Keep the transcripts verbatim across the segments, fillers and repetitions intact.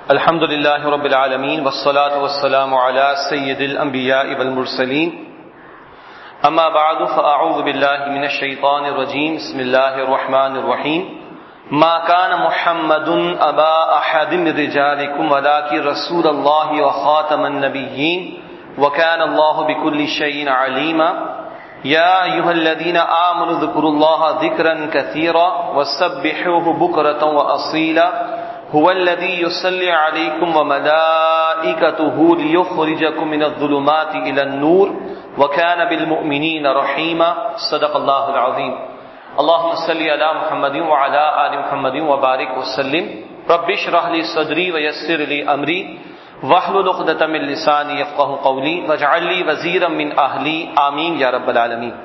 الحمد للہ رب العالمین والصلاة والسلام علی سید الانبیاء والمرسلین اما بعد فاعوذ باللہ من الشیطان الرجیم بسم اللہ الرحمن الرحیم ما كان محمد ابا احد من رجالکم ولکن رسول اللہ وخاتم النبیین وكان اللہ بكل شیء علیما یا ایھا الذین آمنوا اذکروا اللہ ذکرا کثیرا وسبحوه بکرۃ واصیلا هو الذي يصلي عليكم وملائكته ليخرجكم من الظلمات إلى النور وكان بالمؤمنين رحيما صدق الله العظيم اللهم صل على محمد وعلى آل محمد وبارك وسلم رب اشرح لي صدري ويسر لي أمري واحلل عقدة من لساني يفقهوا قولي واجعل لي وزيرا من أهلي آمين يا رب العالمين۔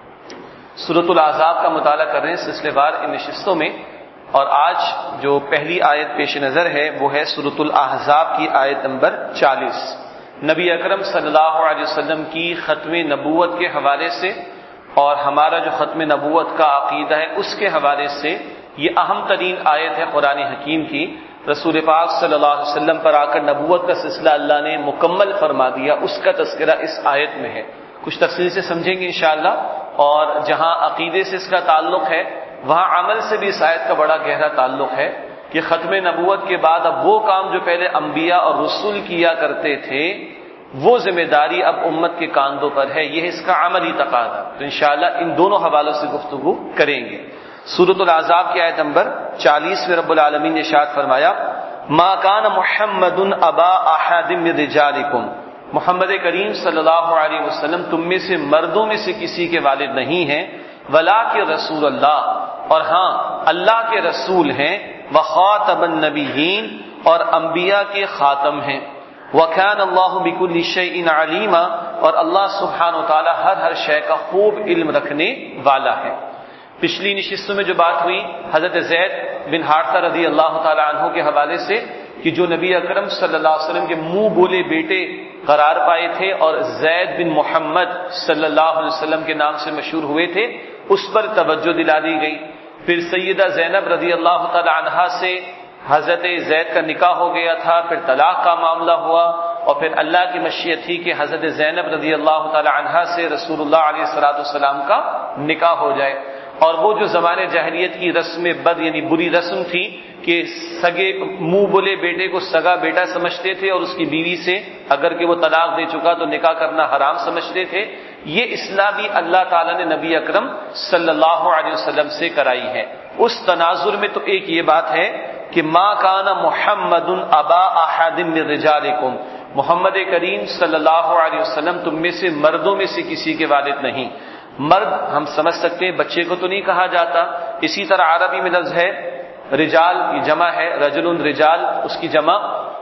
سورۃ الاحزاب کا مطالعہ کر رہے ہیں سلسلے وار ان نشستوں میں، اور آج جو پہلی آیت پیش نظر ہے وہ ہے سورۃ الاحزاب کی آیت نمبر چالیس۔ نبی اکرم صلی اللہ علیہ وسلم کی ختم نبوت کے حوالے سے اور ہمارا جو ختم نبوت کا عقیدہ ہے اس کے حوالے سے یہ اہم ترین آیت ہے قرآن حکیم کی۔ رسول پاک صلی اللہ علیہ وسلم پر آ کر نبوت کا سلسلہ اللہ نے مکمل فرما دیا، اس کا تذکرہ اس آیت میں ہے۔ کچھ تفصیل سے سمجھیں گے انشاءاللہ، اور جہاں عقیدے سے اس کا تعلق ہے وہاں عمل سے بھی اس آیت کا بڑا گہرا تعلق ہے کہ ختم نبوت کے بعد اب وہ کام جو پہلے انبیاء اور رسول کیا کرتے تھے وہ ذمہ داری اب امت کے کاندھوں پر ہے، یہ اس کا عملی تقاضا۔ تو انشاءاللہ ان دونوں حوالوں سے گفتگو کریں گے۔ سورۃ الاحزاب کی آیت نمبر چالیس میں رب العالمین نے ارشاد فرمایا ما کان محمد ابا احد من رجالکم، محمد کریم صلی اللہ علیہ وسلم تم میں سے مردوں میں سے کسی کے والد نہیں ہیں، ولکن رسول اللہ، اور ہاں اللہ کے رسول ہیں، وخاتم النبیین، اور انبیاء کے خاتم ہیں، وکان اللہ بکل شیء علیما، اور اللہ سبحانہ و تعالی ہر ہر شے کا خوب علم رکھنے والا ہے۔ پچھلی نشستوں میں جو بات ہوئی حضرت زید بن حارثہ رضی اللہ تعالی عنہ کے حوالے سے کہ جو نبی اکرم صلی اللہ علیہ وسلم کے منہ بولے بیٹے قرار پائے تھے اور زید بن محمد صلی اللہ علیہ وسلم کے نام سے مشہور ہوئے تھے، اس پر توجہ دلا دی گئی۔ پھر سیدہ زینب رضی اللہ تعالی عنہا سے حضرت زید کا نکاح ہو گیا تھا، پھر طلاق کا معاملہ ہوا، اور پھر اللہ کی مشیت تھی کہ حضرت زینب رضی اللہ تعالی عنہا سے رسول اللہ علیہ الصلوۃ والسلام کا نکاح ہو جائے۔ اور وہ جو زمانے جاہلیت کی رسم بد یعنی بری رسم تھی کہ سگے منہ بولے بیٹے کو سگا بیٹا سمجھتے تھے اور اس کی بیوی سے اگر کہ وہ طلاق دے چکا تو نکاح کرنا حرام سمجھتے تھے، یہ اصلاح بھی اللہ تعالیٰ نے نبی اکرم صلی اللہ علیہ وسلم سے کرائی ہے۔ اس تناظر میں تو ایک یہ بات ہے کہ ما کان محمد ابا احد من رجالکم، محمد کریم صلی اللہ علیہ وسلم تم میں سے مردوں میں سے کسی کے والد نہیں۔ مرد ہم سمجھ سکتے ہیں بچے کو تو نہیں کہا جاتا، اسی طرح عربی میں لفظ ہے رجال کی جمع ہے رجل رجال، اس کی جمع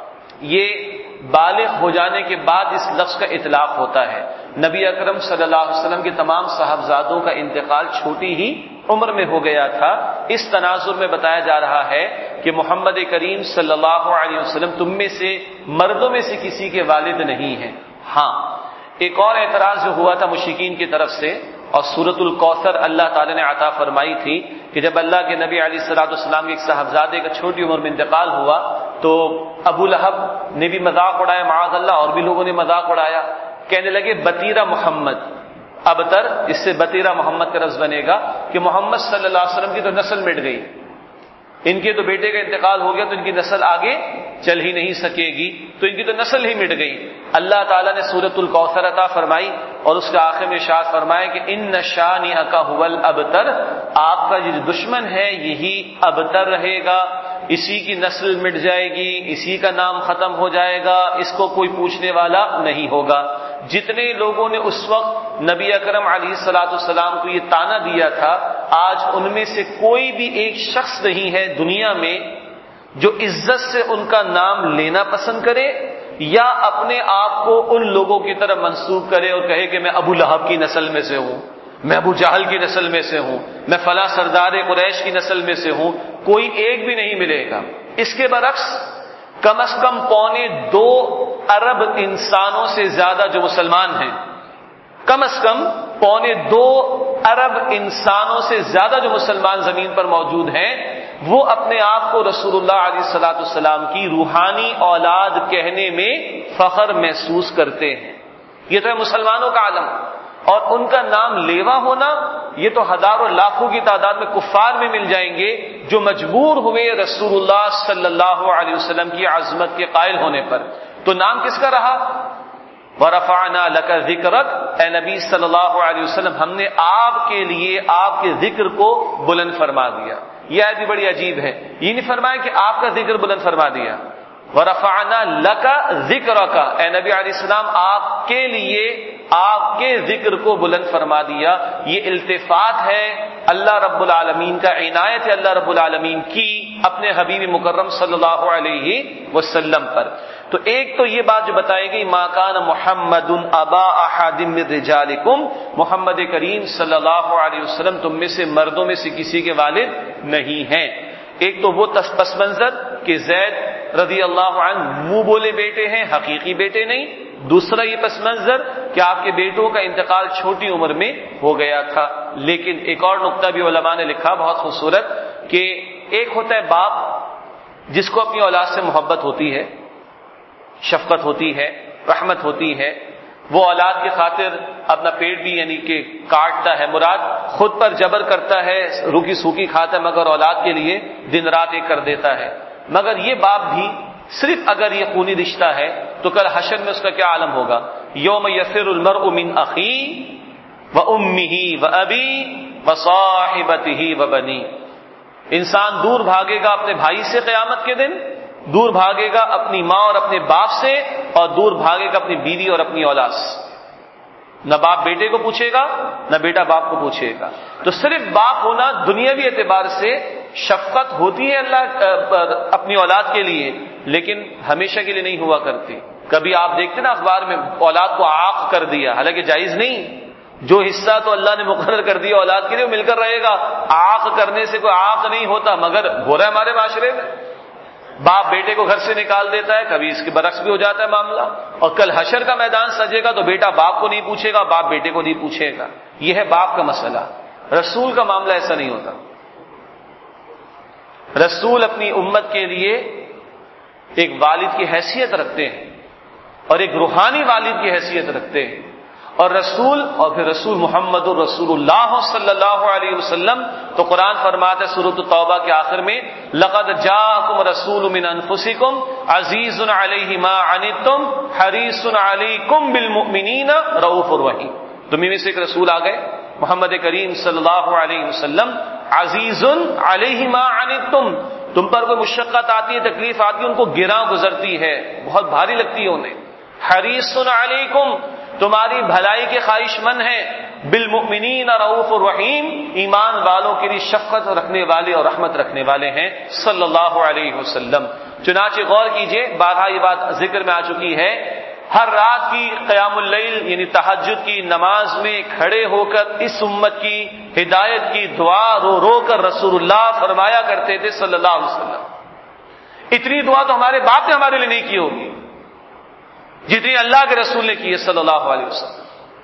یہ بالغ ہو جانے کے بعد اس لفظ کا اطلاق ہوتا ہے۔ نبی اکرم صلی اللہ علیہ وسلم کے تمام صاحبزادوں کا انتقال چھوٹی ہی عمر میں ہو گیا تھا۔ اس تناظر میں بتایا جا رہا ہے کہ محمد کریم صلی اللہ علیہ وسلم تم میں سے مردوں میں سے کسی کے والد نہیں ہیں۔ ہاں ایک اور اعتراض جو ہوا تھا مشرکین کی طرف سے، اور سورۃ الکوثر اللہ تعالی نے عطا فرمائی تھی کہ جب اللہ کے نبی علیہ الصلوۃ والسلام کے ایک صاحبزادے کا چھوٹی عمر میں انتقال ہوا تو ابو لہب نے بھی مذاق اڑایا معاذ اللہ، اور بھی لوگوں نے مذاق اڑایا، کہنے لگے بتیرا محمد، ابتر اس سے بتیرا محمد کا لفظ بنے گا کہ محمد صلی اللہ علیہ وسلم کی تو نسل مٹ گئی، ان کے تو بیٹے کا انتقال ہو گیا تو ان کی نسل آگے چل ہی نہیں سکے گی، تو ان کی تو نسل ہی مٹ گئی۔ اللہ تعالیٰ نے سورۃ الکوثر عطا فرمائی اور اس کے آخر میں ارشاد فرمایا کہ ان شانئک ھو الابتر، آپ کا جو دشمن ہے یہی ابتر رہے گا، اسی کی نسل مٹ جائے گی، اسی کا نام ختم ہو جائے گا، اس کو کوئی پوچھنے والا نہیں ہوگا۔ جتنے لوگوں نے اس وقت نبی اکرم علیہ الصلوۃ والسلام کو یہ طعنہ دیا تھا، آج ان میں سے کوئی بھی ایک شخص نہیں ہے دنیا میں جو عزت سے ان کا نام لینا پسند کرے یا اپنے آپ کو ان لوگوں کی طرف منسوب کرے اور کہے کہ میں ابو لہب کی نسل میں سے ہوں، میں ابو جہل کی نسل میں سے ہوں، میں فلاں سردار قریش کی نسل میں سے ہوں، کوئی ایک بھی نہیں ملے گا۔ اس کے برعکس کم از کم پونے دو ارب انسانوں سے زیادہ جو مسلمان ہیں، کم از کم پونے دو ارب انسانوں سے زیادہ جو مسلمان زمین پر موجود ہیں، وہ اپنے آپ کو رسول اللہ علیہ الصلوۃ والسلام کی روحانی اولاد کہنے میں فخر محسوس کرتے ہیں. یہ تو ہے مسلمانوں کا عالم. اور ان کا نام لیوا ہونا یہ تو ہزاروں لاکھوں کی تعداد میں کفار میں مل جائیں گے جو مجبور ہوئے رسول اللہ صلی اللہ علیہ وسلم کی عظمت کے قائل ہونے پر. تو نام کس کا رہا؟ وَرَفَعْنَا لَكَ ذِكْرَكَ، اے نبی صلی اللہ علیہ وسلم ہم نے آپ کے لیے آپ کے ذکر کو بلند فرما دیا. یہ آیت بھی بڑی عجیب ہے. یہ نہیں فرمایا کہ آپ کا ذکر بلند فرما دیا. وَرَفَعْنَا لَكَ ذِكْرَكَ، اے نبی علیہ السلام آپ کے لیے آپ کے ذکر کو بلند فرما دیا. یہ التفات ہے اللہ رب العالمین کا، عنایت ہے اللہ رب العالمین کی اپنے حبیب مکرم صلی اللہ علیہ وسلم پر. تو ایک تو یہ بات جو بتائی گئی ما کان محمد ابا احد من رجالکم، محمد کریم صلی اللہ علیہ وسلم تم میں سے مردوں میں سے کسی کے والد نہیں ہیں. ایک تو وہ پس منظر کہ زید رضی اللہ عنہ منہ بولے بیٹے ہیں، حقیقی بیٹے نہیں. دوسرا یہ پس منظر کہ آپ کے بیٹوں کا انتقال چھوٹی عمر میں ہو گیا تھا. لیکن ایک اور نقطہ بھی علماء نے لکھا بہت خوبصورت کہ ایک ہوتا ہے باپ جس کو اپنی اولاد سے محبت ہوتی ہے، شفقت ہوتی ہے، رحمت ہوتی ہے، وہ اولاد کی خاطر اپنا پیٹ بھی یعنی کہ کاٹتا ہے، مراد خود پر جبر کرتا ہے، روکی سوکی کھاتا ہے، مگر اولاد کے لیے دن رات ایک کر دیتا ہے. مگر یہ باپ بھی صرف اگر یہ خونی رشتہ ہے تو کل حشر میں اس کا کیا عالم ہوگا؟ یوم یفر المرء من اخی و امہ و ابی و صاحبتہ و بنی. انسان دور بھاگے گا اپنے بھائی سے قیامت کے دن، دور بھاگے گا اپنی ماں اور اپنے باپ سے، اور دور بھاگے گا اپنی بیوی اور اپنی اولاد سے. نہ باپ بیٹے کو پوچھے گا، نہ بیٹا باپ کو پوچھے گا. تو صرف باپ ہونا دنیاوی اعتبار سے شفقت ہوتی ہے اللہ اپنی اولاد کے لیے، لیکن ہمیشہ کے لیے نہیں ہوا کرتی. کبھی آپ دیکھتے نا اخبار میں اولاد کو عاق کر دیا، حالانکہ جائز نہیں. جو حصہ تو اللہ نے مقرر کر دیا اولاد کے لیے وہ مل کر رہے گا. عاق کرنے سے کوئی عاق نہیں ہوتا، مگر ہو رہا ہے ہمارے معاشرے میں. باپ بیٹے کو گھر سے نکال دیتا ہے، کبھی اس کے برعکس بھی ہو جاتا ہے معاملہ. اور کل حشر کا میدان سجے گا تو بیٹا باپ کو نہیں پوچھے گا، باپ بیٹے کو نہیں پوچھے گا. یہ ہے باپ کا مسئلہ. رسول کا معاملہ ایسا نہیں ہوتا. رسول اپنی امت کے لیے ایک والد کی حیثیت رکھتے ہیں اور ایک روحانی والد کی حیثیت رکھتے ہیں. اور رسول اور پھر رسول محمد الرسول اللہ صلی اللہ علیہ وسلم تو قرآن فرماتا ہے سورۃ التوبہ کے آخر میں لقد جاءکم رسول من انفسکم عزیز علیہ ما عنتم حریص علیکم بالمؤمنین رؤوف الرحیم. تمہیں میں سے ایک رسول آ گئے محمد کریم صلی اللہ علیہ وسلم، عزیز علیہ ما عنتم، تم پر کوئی مشقت آتی ہے، تکلیف آتی ہے، ان کو گراں گزرتی ہے، بہت بھاری لگتی ہے انہیں. حریص علیکم، تمہاری بھلائی کے خواہش مند ہیں. بالمؤمنین رؤوف الرحیم، ایمان والوں کے لیے شفقت رکھنے والے اور رحمت رکھنے والے ہیں صلی اللہ علیہ وسلم. چنانچہ غور کیجئے، بارہا یہ بات ذکر میں آ چکی ہے، ہر رات کی قیام اللیل یعنی تہجد کی نماز میں کھڑے ہو کر اس امت کی ہدایت کی دعا رو رو کر رسول اللہ فرمایا کرتے تھے صلی اللہ علیہ وسلم. اتنی دعا تو ہمارے باپ نے ہمارے لیے نہیں کی ہوگی جتنی اللہ کے رسول نے کی ہے صلی اللہ علیہ وسلم.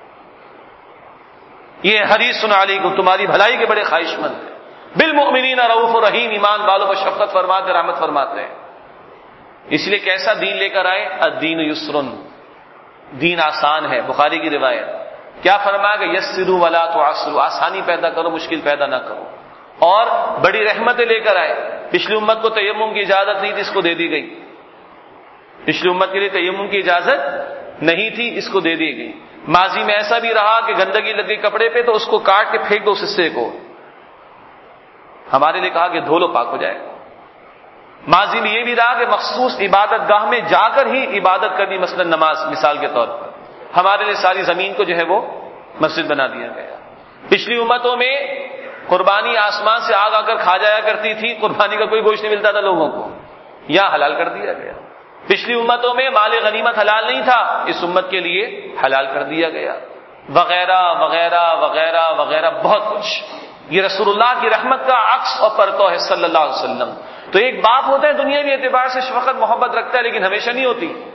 یہ حریص علیکم، تمہاری بھلائی کے بڑے خواہش مند ہیں. بالمؤمنین رؤوف الرحیم، ایمان والوں پر شفقت فرماتے رحمت فرماتے ہیں. اس لیے کیسا دین لے کر آئے؟ الدین یسرن، دین آسان ہے. بخاری کی روایت کیا فرمایا کہ یسروا ولا تعسروا، آسانی پیدا کرو مشکل پیدا نہ کرو. اور بڑی رحمتیں لے کر آئے. پچھلی امت کو تیمم کی اجازت نہیں تھی، اس کو دے دی گئی. پچھلی امت کے لیے تیمم کی اجازت نہیں تھی، اس کو دے دی گئی. ماضی میں ایسا بھی رہا کہ گندگی لگ گئی کپڑے پہ تو اس کو کاٹ کے پھینک دو اس حصے کو. ہمارے لیے کہا کہ دھو لو پاک ہو جائے. ماضی میں یہ بھی رہا کہ مخصوص عبادت گاہ میں جا کر ہی عبادت کرنی، مثلا نماز مثال کے طور پر. ہمارے لیے ساری زمین کو جو ہے وہ مسجد بنا دیا گیا. پچھلی امتوں میں قربانی آسمان سے آگ آ کر کھا جایا کرتی تھی، قربانی کا کوئی گوشت نہیں ملتا تھا لوگوں کو، یہاں حلال کر دیا گیا. پچھلی امتوں میں مال غنیمت حلال نہیں تھا، اس امت کے لیے حلال کر دیا گیا، وغیرہ وغیرہ وغیرہ وغیرہ بہت کچھ. یہ رسول اللہ کی رحمت کا عکس اور پرتو ہے صلی اللہ علیہ وسلم. تو ایک باپ ہوتا ہے دنیاوی اعتبار سے شفقت محبت رکھتا ہے، لیکن ہمیشہ نہیں ہوتی.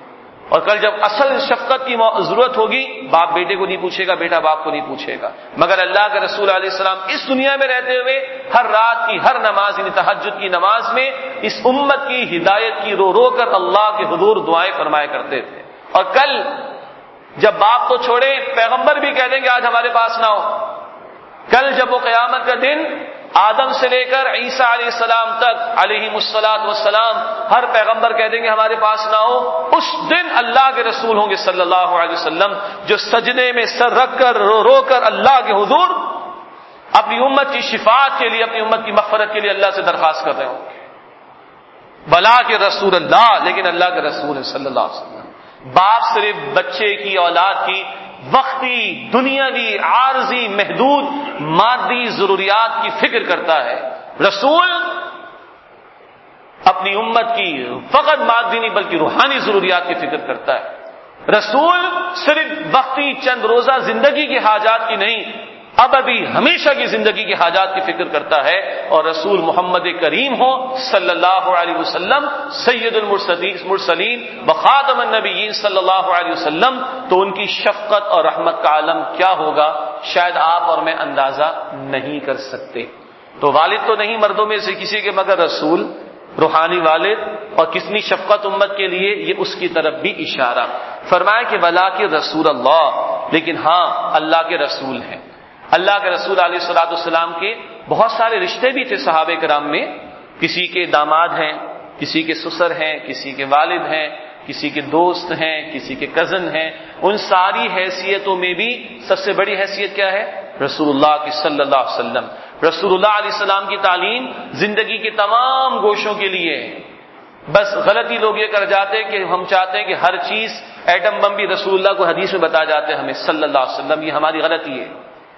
اور کل جب اصل شفقت کی ضرورت ہوگی، باپ بیٹے کو نہیں پوچھے گا، بیٹا باپ کو نہیں پوچھے گا، مگر اللہ کے رسول علیہ السلام اس دنیا میں رہتے ہوئے ہر رات کی ہر نماز، یعنی تہجد کی نماز میں اس امت کی ہدایت کی رو رو کر اللہ کے حضور دعائیں فرمایا کرتے تھے۔ اور کل جب باپ تو چھوڑے، پیغمبر بھی کہہ دیں گے آج ہمارے پاس نہ ہو۔ کل جب وہ قیامت کا دن آدم سے لے کر عیسیٰ علیہ السلام تک علیہم الصلاۃ والسلام ہر پیغمبر کہہ دیں گے ہمارے پاس نہ ہو، اس دن اللہ کے رسول ہوں گے صلی اللہ علیہ وسلم جو سجدے میں سر رکھ کر رو رو کر اللہ کے حضور اپنی امت کی شفاعت کے لیے، اپنی امت کی مغفرت کے لیے اللہ سے درخواست کر رہے ہوں گے۔ بلا کے رسول اللہ، لیکن اللہ کے رسول ہے صلی اللہ علیہ وسلم۔ باپ صرف بچے کی، اولاد کی وقتی، دنیاوی، عارضی، محدود مادی ضروریات کی فکر کرتا ہے، رسول اپنی امت کی فقط مادی نہیں بلکہ روحانی ضروریات کی فکر کرتا ہے۔ رسول صرف وقتی چند روزہ زندگی کی حاجات کی نہیں، ابدی ہمیشہ کی زندگی کی حاجات کی فکر کرتا ہے۔ اور رسول محمد کریم ہو صلی اللہ علیہ وسلم سید المرسلین وخاتم النبیین صلی اللہ علیہ وسلم، تو ان کی شفقت اور رحمت کا عالم کیا ہوگا شاید آپ اور میں اندازہ نہیں کر سکتے۔ تو والد تو نہیں مردوں میں سے کسی کے مگر رسول، روحانی والد، اور کتنی شفقت امت کے لیے، یہ اس کی طرف بھی اشارہ فرمایا کہ ولا کہ رسول اللہ، لیکن ہاں اللہ کے رسول ہیں۔ اللہ کے رسول علیہ الصلوۃ والسلام کے بہت سارے رشتے بھی تھے صحابہ کرام میں، کسی کے داماد ہیں، کسی کے سسر ہیں، کسی کے والد ہیں، کسی کے دوست ہیں، کسی کے کزن ہیں۔ ان ساری حیثیتوں میں بھی سب سے بڑی حیثیت کیا ہے؟ رسول اللہ کی صلی اللہ علیہ وسلم۔ رسول اللہ علیہ السلام کی تعلیم زندگی کے تمام گوشوں کے لیے ہے۔ بس غلطی لوگ یہ کر جاتے ہیں کہ ہم چاہتے ہیں کہ ہر چیز ایٹم بم بھی رسول اللہ کو حدیث میں بتا جاتے ہیں ہمیں صلی اللہ علیہ وسلم، یہ ہماری غلطی ہے،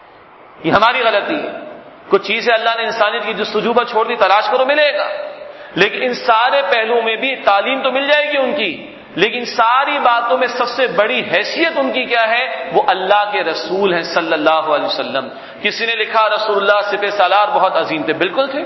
یہ ہماری غلطی ہے۔ کچھ چیزیں اللہ نے انسانیت کی جستجو پر چھوڑ دی، تلاش کرو ملے گا، لیکن ان سارے پہلوؤں میں بھی تعلیم تو مل جائے گی ان کی، لیکن ساری باتوں میں سب سے بڑی حیثیت ان کی کیا ہے؟ وہ اللہ کے رسول ہیں صلی اللہ علیہ وسلم۔ کسی نے لکھا رسول اللہ سپہ سالار بہت عظیم تھے، بالکل تھے۔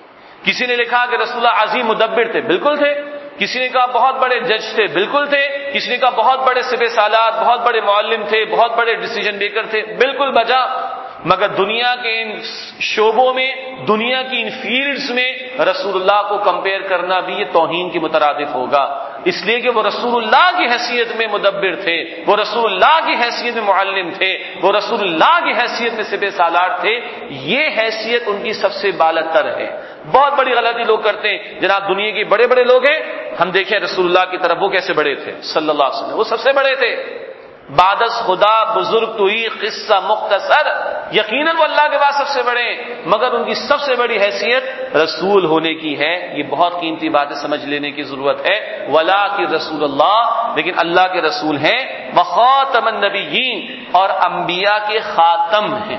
کسی نے لکھا کہ رسول اللہ عظیم مدبر تھے، بالکل تھے۔ کسی نے کہا بہت بڑے جج تھے، بالکل تھے۔ کسی نے کہا بہت بڑے سپہ سالار، بہت بڑے معلم تھے، بہت بڑے ڈیسیجن میکر تھے، بالکل بجا۔ مگر دنیا کے ان شعبوں میں، دنیا کی ان فیلڈز میں رسول اللہ کو کمپیئر کرنا بھی یہ توہین کے مترادف ہوگا، اس لیے کہ وہ رسول اللہ کی حیثیت میں مدبر تھے، وہ رسول اللہ کی حیثیت میں معلم تھے، وہ رسول اللہ کی حیثیت میں سپہ سالار تھے۔ یہ حیثیت ان کی سب سے بالاتر ہے۔ بہت بڑی غلطی لوگ کرتے ہیں، جناب دنیا کے بڑے بڑے لوگ ہیں، ہم دیکھیں رسول اللہ کی طرف وہ کیسے بڑے تھے صلی اللہ علیہ وسلم، وہ سب سے بڑے تھے۔ بادس خدا بزرگ تو ہی قصہ مختصر، یقیناً وہ اللہ کے بعد سب سے بڑے ہیں، مگر ان کی سب سے بڑی حیثیت رسول ہونے کی ہے۔ یہ بہت قیمتی باتیں سمجھ لینے کی ضرورت ہے۔ ولا کہ رسول اللہ، لیکن اللہ کے رسول ہیں، وخاتم النبیین، اور انبیاء کے خاتم ہیں۔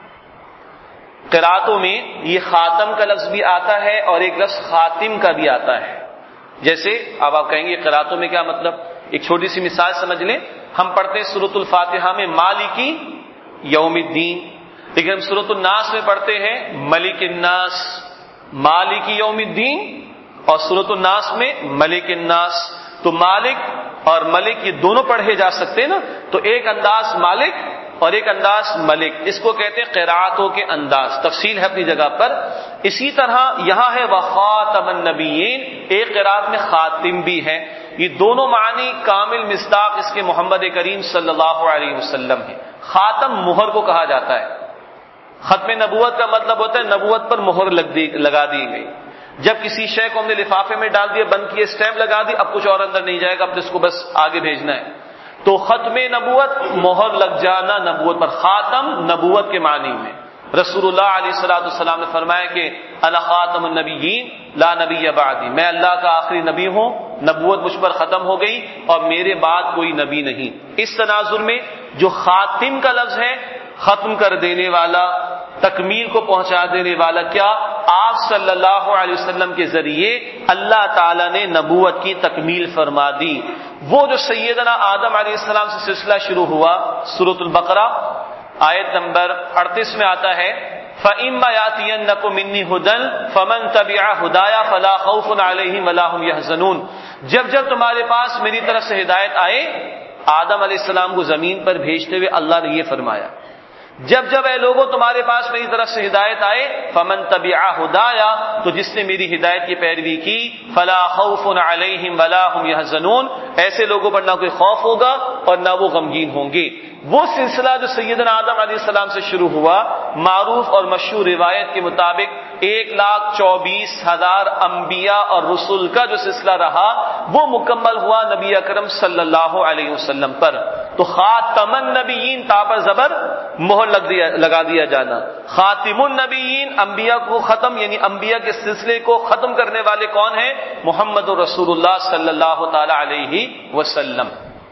قراتوں میں یہ خاتم کا لفظ بھی آتا ہے اور ایک لفظ خاتم کا بھی آتا ہے۔ جیسے اب آپ کہیں گے قراتوں میں کیا مطلب؟ ایک چھوٹی سی مثال سمجھ لیں، ہم پڑھتے ہیں سورۃ الفاتحہ میں مالکی یوم الدین، لیکن ہم سورۃ الناس میں پڑھتے ہیں ملک الناس، مالکی یوم الدین، اور سورۃ الناس میں ملک الناس۔ تو مالک اور ملک یہ دونوں پڑھے جا سکتے ہیں نا، تو ایک انداز مالک اور ایک انداز ملک، اس کو کہتے ہیں قراءتوں کے انداز، تفصیل ہے اپنی جگہ پر۔ اسی طرح یہاں ہے وخاتم النبیین، ایک قراءت میں خاتم بھی ہے۔ یہ دونوں معنی کامل مصداق اس کے محمد کریم صلی اللہ علیہ وسلم ہے۔ خاتم مہر کو کہا جاتا ہے۔ ختم نبوت کا مطلب ہوتا ہے نبوت پر مہر لگا دی گئی۔ جب کسی شے کو ہم نے لفافے میں ڈال دیا، بند کیے، اسٹیمپ لگا دی، اب کچھ اور اندر نہیں جائے گا، اب اس کو بس آگے بھیجنا ہے۔ تو ختم نبوت مہر لگ جانا نبوت پر، خاتم نبوت کے معنی میں۔ رسول اللہ علیہ الصلوۃ والسلام نے فرمایا کہ انا خاتم النبیین لا نبی بعدی، میں اللہ کا آخری نبی ہوں، نبوت مجھ پر ختم ہو گئی اور میرے بعد کوئی نبی نہیں۔ اس تناظر میں جو خاتم کا لفظ ہے، ختم کر دینے والا، تکمیل کو پہنچا دینے والا، کیا آپ صلی اللہ علیہ وسلم کے ذریعے اللہ تعالی نے نبوت کی تکمیل فرما دی۔ وہ جو سیدنا آدم علیہ السلام سے سلسلہ شروع ہوا، سورۃ البقرہ آیت نمبر اڑتیس میں آتا ہے فَإِمَّا يَأْتِيَنَّكُم مِّنِّي هُدًى فَمَن تَبِعَ هُدَايَ فَلَا خَوْفٌ عَلَيْهِمْ وَلَا هُمْ يَحْزَنُونَ۔ جب جب تمہارے پاس میری طرف سے ہدایت آئے، آدم علیہ السلام کو زمین پر بھیجتے ہوئے اللہ نے یہ فرمایا، جب جب اے لوگوں تمہارے پاس میری طرف سے ہدایت آئے، فمن تبع ہدایا، تو جس نے میری ہدایت کی پیروی کی، فلا خوف علیہم ولا هم يحزنون، ایسے لوگوں پر نہ کوئی خوف ہوگا اور نہ وہ غمگین ہوں گے۔ وہ سلسلہ جو سیدنا آدم علیہ السلام سے شروع ہوا، معروف اور مشہور روایت کے مطابق ایک لاکھ چوبیس ہزار انبیاء اور رسول کا جو سلسلہ رہا وہ مکمل ہوا نبی اکرم صلی اللہ علیہ وسلم پر۔ تو خاتم النبیین تا پر زبر مہر لگ دیا لگا دیا جانا، خاتم النبیین انبیاء کو ختم، یعنی انبیاء کے سلسلے کو ختم کرنے والے کون ہیں؟ محمد رسول اللہ صلی اللہ تعالی علیہ وسلم۔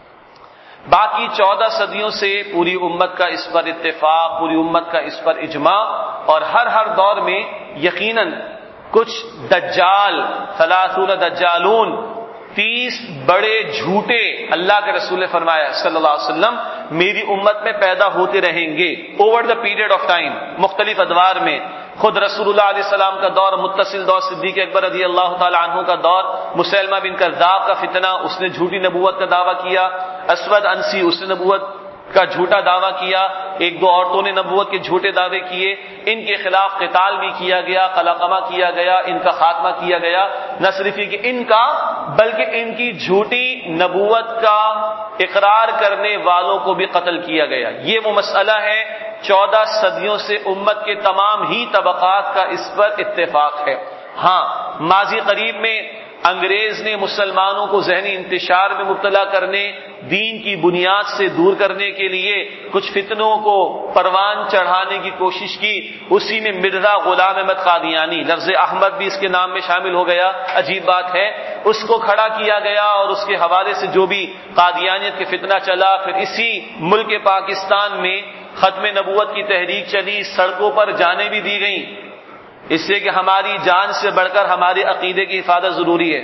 باقی چودہ صدیوں سے پوری امت کا اس پر اتفاق، پوری امت کا اس پر اجماع، اور ہر ہر دور میں یقیناً کچھ دجال، ثلاثون دجالون، تیس بڑے جھوٹے، اللہ کے رسول نے فرمایا صلی اللہ علیہ وسلم میری امت میں پیدا ہوتے رہیں گے over the period of time, مختلف ادوار میں۔ خود رسول اللہ علیہ السلام کا دور، متصل دور صدیق اکبر رضی اللہ تعالی عنہ کا دور، مسلمہ بن کذاب کا فتنہ، اس نے جھوٹی نبوت کا دعویٰ کیا، اسود انسی اس نے نبوت کا جھوٹا دعویٰ کیا، ایک دو عورتوں نے نبوت کے جھوٹے دعوے کیے، ان کے خلاف قتال بھی کیا گیا، قلقمہ کیا گیا، ان کا خاتمہ کیا گیا، نہ صرف یہ کہ ان کا بلکہ ان کی جھوٹی نبوت کا اقرار کرنے والوں کو بھی قتل کیا گیا۔ یہ وہ مسئلہ ہے، چودہ صدیوں سے امت کے تمام ہی طبقات کا اس پر اتفاق ہے۔ ہاں، ماضی قریب میں انگریز نے مسلمانوں کو ذہنی انتشار میں مبتلا کرنے، دین کی بنیاد سے دور کرنے کے لیے کچھ فتنوں کو پروان چڑھانے کی کوشش کی، اسی میں مرزا غلام احمد قادیانی، لفظ احمد بھی اس کے نام میں شامل ہو گیا، عجیب بات ہے، اس کو کھڑا کیا گیا اور اس کے حوالے سے جو بھی قادیانیت کے فتنہ چلا، پھر اسی ملک پاکستان میں ختم نبوت کی تحریک چلی، سڑکوں پر جانیں بھی دی گئیں، اس سے کہ ہماری جان سے بڑھ کر ہمارے عقیدے کی حفاظت ضروری ہے۔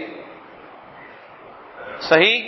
صحیح؟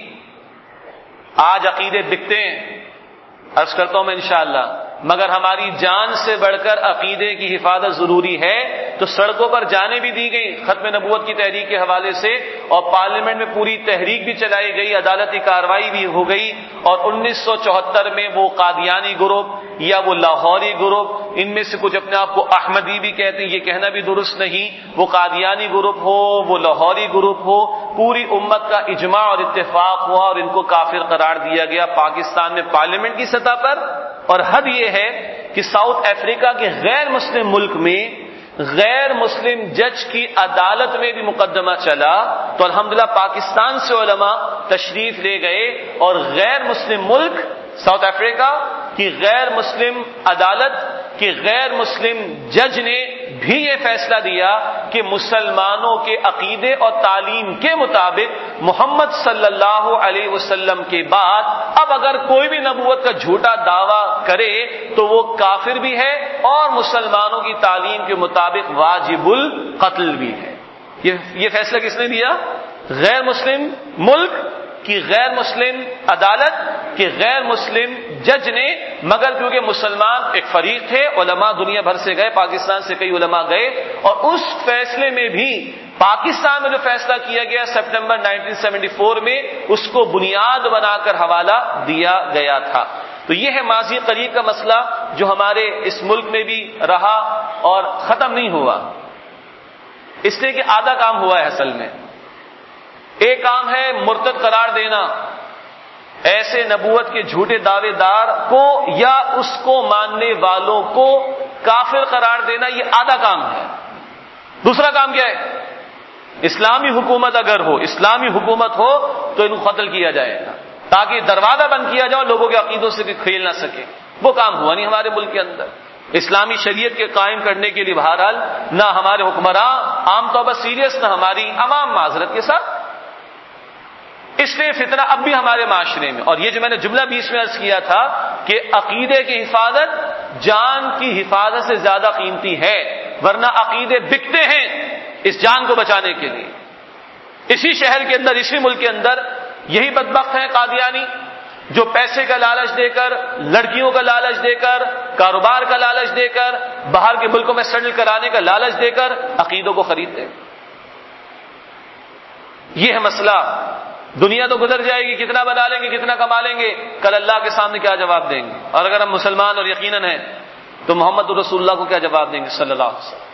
آج عقیدے بکتے ہیں، عرض کرتا ہوں میں انشاءاللہ، مگر ہماری جان سے بڑھ کر عقیدے کی حفاظت ضروری ہے، تو سڑکوں پر جانیں بھی دی گئیں ختم نبوت کی تحریک کے حوالے سے، اور پارلیمنٹ میں پوری تحریک بھی چلائی گئی، عدالتی کارروائی بھی ہو گئی، اور انیس سو چوہتر میں وہ قادیانی گروپ یا وہ لاہوری گروپ، ان میں سے کچھ اپنے آپ کو احمدی بھی کہتے ہیں، یہ کہنا بھی درست نہیں، وہ قادیانی گروپ ہو، وہ لاہوری گروپ ہو، پوری امت کا اجماع اور اتفاق ہوا اور ان کو کافر قرار دیا گیا پاکستان میں پارلیمنٹ کی سطح پر۔ اور حد یہ ہے کہ ساؤتھ افریقہ کے غیر مسلم ملک میں غیر مسلم جج کی عدالت میں بھی مقدمہ چلا، تو الحمدللہ پاکستان سے علماء تشریف لے گئے اور غیر مسلم ملک ساؤتھ افریقہ کی غیر مسلم عدالت کے غیر مسلم جج نے بھی یہ فیصلہ دیا کہ مسلمانوں کے عقیدے اور تعلیم کے مطابق محمد صلی اللہ علیہ وسلم کے بعد اب اگر کوئی بھی نبوت کا جھوٹا دعویٰ کرے تو وہ کافر بھی ہے اور مسلمانوں کی تعلیم کے مطابق واجب القتل بھی ہے۔ یہ یہ فیصلہ کس نے دیا؟ غیر مسلم ملک کی غیر مسلم عدالت کے غیر مسلم جج نے، مگر کیونکہ مسلمان ایک فریق تھے، علماء دنیا بھر سے گئے، پاکستان سے کئی علماء گئے، اور اس فیصلے میں بھی پاکستان میں جو فیصلہ کیا گیا سپٹمبر انیس سو چوہتر میں، اس کو بنیاد بنا کر حوالہ دیا گیا تھا۔ تو یہ ہے ماضی قریب کا مسئلہ جو ہمارے اس ملک میں بھی رہا اور ختم نہیں ہوا، اس لیے کہ آدھا کام ہوا ہے اصل میں۔ ایک کام ہے مرتد قرار دینا، ایسے نبوت کے جھوٹے دعوے دار کو یا اس کو ماننے والوں کو کافر قرار دینا، یہ آدھا کام ہے۔ دوسرا کام کیا ہے؟ اسلامی حکومت اگر ہو، اسلامی حکومت ہو تو ان کو قتل کیا جائے گا تاکہ دروازہ بند کیا جائے، لوگوں کے عقیدوں سے کھیل نہ سکے۔ وہ کام ہوا نہیں ہمارے ملک کے اندر۔ اسلامی شریعت کے قائم کرنے کے لیے بہرحال نہ ہمارے حکمراں عام طور پر سیریس، نہ ہماری عوام معذرت کے ساتھ، اس لیے فتنہ اب بھی ہمارے معاشرے میں۔ اور یہ جو میں نے جملہ بیچ میں عرض کیا تھا کہ عقیدے کی حفاظت جان کی حفاظت سے زیادہ قیمتی ہے، ورنہ عقیدے بکتے ہیں اس جان کو بچانے کے لیے۔ اسی شہر کے اندر، اسی ملک کے اندر یہی بدبخت ہیں قادیانی، جو پیسے کا لالچ دے کر، لڑکیوں کا لالچ دے کر، کاروبار کا لالچ دے کر، باہر کے ملکوں میں سیٹل کرانے کا لالچ دے کر عقیدوں کو خریدتے ہیں۔ یہ ہے مسئلہ. دنیا تو گزر جائے گی، کتنا بنا لیں گے، کتنا کما لیں گے، کل اللہ کے سامنے کیا جواب دیں گے؟ اور اگر ہم مسلمان اور یقیناً ہیں تو محمد رسول اللہ کو کیا جواب دیں گے صلی اللہ علیہ وسلم؟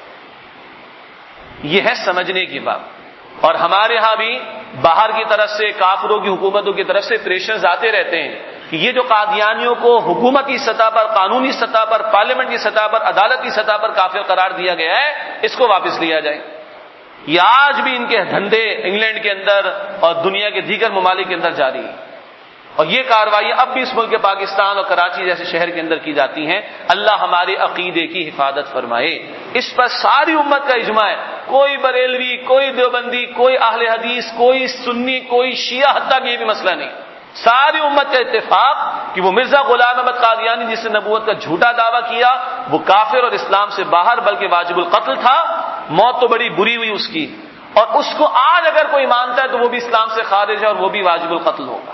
یہ ہے سمجھنے کی بات. اور ہمارے ہاں بھی باہر کی طرف سے، کافروں کی حکومتوں کی طرف سے پریشرز آتے رہتے ہیں کہ یہ جو قادیانیوں کو حکومتی سطح پر، قانونی سطح پر، پارلیمنٹ کی سطح پر، عدالت کی سطح پر کافر قرار دیا گیا ہے، اس کو واپس لیا جائے. یہ آج بھی ان کے دھندے انگلینڈ کے اندر اور دنیا کے دیگر ممالک کے اندر جاری ہیں، اور یہ کارروائیاں اب بھی اس ملک پاکستان اور کراچی جیسے شہر کے اندر کی جاتی ہیں. اللہ ہمارے عقیدے کی حفاظت فرمائے. اس پر ساری امت کا اجماع ہے. کوئی بریلوی، کوئی دیوبندی، کوئی اہل حدیث، کوئی سنی، کوئی شیعہ، حتیٰ کہ یہ بھی مسئلہ نہیں. ساری امت کا اتفاق کہ وہ مرزا غلام احمد قادیانی جس نے نبوت کا جھوٹا دعویٰ کیا وہ کافر اور اسلام سے باہر بلکہ واجب القتل تھا. موت تو بڑی بری ہوئی اس کی، اور اس کو آج اگر کوئی مانتا ہے تو وہ بھی اسلام سے خارج ہے اور وہ بھی واجب القتل ہوگا.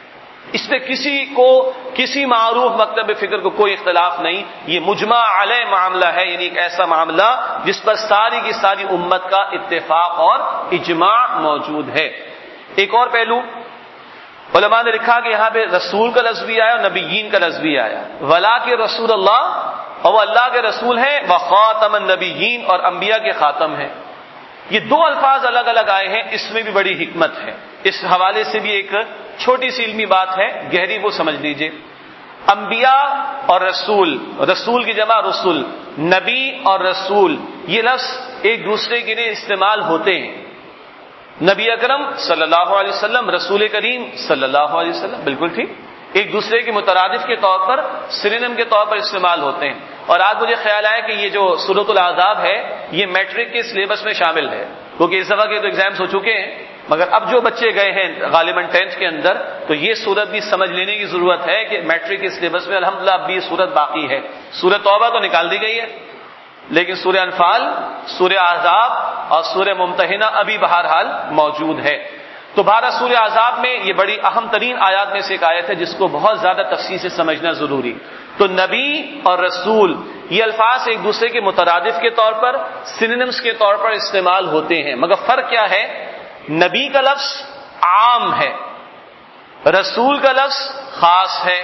اس میں کسی کو، کسی معروف مکتب فکر کو کوئی اختلاف نہیں. یہ مجمع علیہ معاملہ ہے، یعنی ایک ایسا معاملہ جس پر ساری کی ساری امت کا اتفاق اور اجماع موجود ہے. ایک اور پہلو علماء نے لکھا کہ یہاں پہ رسول کا لفظ بھی آیا اور نبیین کا لفظ بھی آیا. ولا کے رسول اللہ، اور وہ اللہ کے رسول ہیں، وخاتم النبیین، اور انبیاء کے خاتم ہیں. یہ دو الفاظ الگ الگ آئے ہیں، اس میں بھی بڑی حکمت ہے. اس حوالے سے بھی ایک چھوٹی سی علمی بات ہے، گہری وہ سمجھ لیجئے. انبیاء اور رسول، رسول کی جمع رسول، نبی اور رسول، یہ لفظ ایک دوسرے کے لیے استعمال ہوتے ہیں. نبی اکرم صلی اللہ علیہ وسلم، رسول کریم صلی اللہ علیہ وسلم، بالکل ٹھیک، ایک دوسرے کے مترادف کے طور پر، سنونیم کے طور پر استعمال ہوتے ہیں. اور آج مجھے خیال آیا کہ یہ جو سورۃ الاحزاب ہے یہ میٹرک کے سلیبس میں شامل ہے، کیونکہ اس دفعہ کے تو ایگزامس ہو چکے ہیں، مگر اب جو بچے گئے ہیں غالباً ٹینتھ کے اندر، تو یہ سورت بھی سمجھ لینے کی ضرورت ہے کہ میٹرک کے سلیبس میں الحمدللہ اب بھی یہ سورت باقی ہے. سورہ توبہ تو نکال دی گئی ہے، لیکن سورہ انفال، سورہ احزاب اور سورہ ممتحنہ ابھی بہرحال موجود ہے. تو بارہ سورہ احزاب میں یہ بڑی اہم ترین آیات میں سے ایک آیت ہے جس کو بہت زیادہ تفصیل سے سمجھنا ضروری. تو نبی اور رسول یہ الفاظ ایک دوسرے کے مترادف کے طور پر، سینونیمز کے طور پر استعمال ہوتے ہیں، مگر فرق کیا ہے؟ نبی کا لفظ عام ہے، رسول کا لفظ خاص ہے.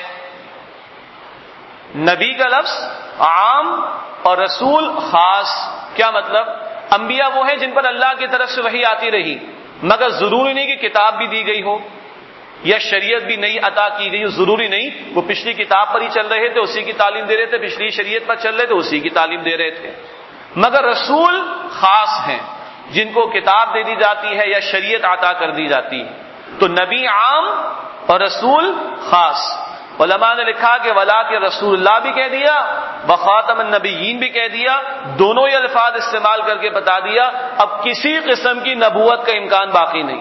نبی کا لفظ عام اور رسول خاص. کیا مطلب؟ انبیاء وہ ہیں جن پر اللہ کی طرف سے وحی آتی رہی، مگر ضروری نہیں کہ کتاب بھی دی گئی ہو یا شریعت بھی نئی عطا کی گئی ہو، ضروری نہیں. وہ پچھلی کتاب پر ہی چل رہے تھے، اسی کی تعلیم دے رہے تھے، پچھلی شریعت پر چل رہے تھے، اسی کی تعلیم دے رہے تھے. مگر رسول خاص ہیں جن کو کتاب دے دی جاتی ہے یا شریعت عطا کر دی جاتی ہے. تو نبی عام اور رسول خاص. علماء نے لکھا کہ ولا کے رسول اللہ بھی کہہ دیا، بخاتم النبیین بھی کہہ دیا، دونوں ہی الفاظ استعمال کر کے بتا دیا اب کسی قسم کی نبوت کا امکان باقی نہیں.